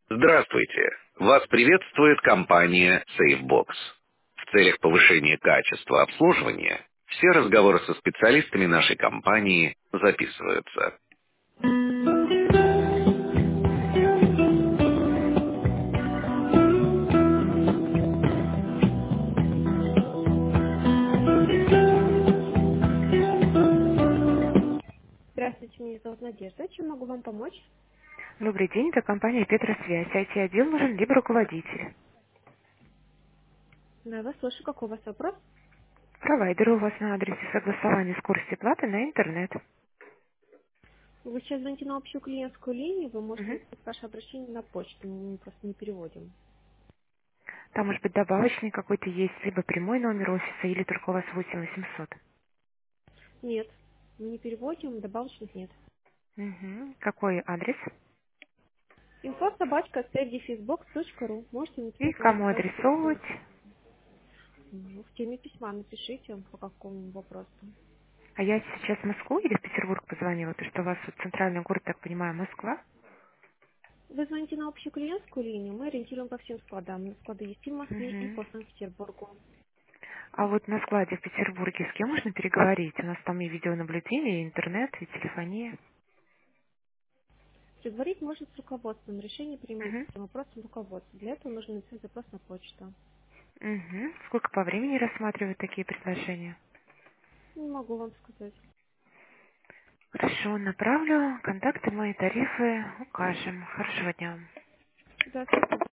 Здравствуйте! Вас приветствует компания SafeBox. В целях повышения качества обслуживания все разговоры со специалистами нашей компании записываются. Здравствуйте, меня зовут Надежда. Чем могу вам помочь? Добрый день, это компания Петросвязь. IT-отдел нужен либо руководитель. Да, я вас слышу. Какой у вас вопрос? Провайдер у вас на адресе согласования скорости платы на интернет. Вы сейчас звоните на общую клиентскую линию, вы можете Мгм. написать ваше обращение на почту, мы просто не переводим. Там может быть добавочный какой-то есть, либо прямой номер офиса, или только у вас 8800. Нет, мы не переводим, добавочных нет. Мгм. Какой адрес? info@safedefisbox.ru. Можете И написать кому ваше письмо. адресовывать? В теме письма напишите, по какому вопросу. А я сейчас в Москву или в Петербург позвонила, то что у вас вот центральный город, так понимаю, Москва. Вы звоните на общую клиентскую линию, мы ориентируем по всем складам. На склады есть и в Москве, и Мгм. по Санкт-Петербургу. А вот на складе в Петербурге с кем можно переговорить? У нас там и видеонаблюдение, и интернет, и телефония. Переговорить можно с руководством, решение принимать Мгм. по вопросам руководства. Для этого нужно написать запрос на почту. Мгм. Сколько по времени рассматривают такие предложения? Не могу вам сказать. Хорошо, направлю. Контакты мои, тарифы укажем. Хорошего дня. Да, спасибо.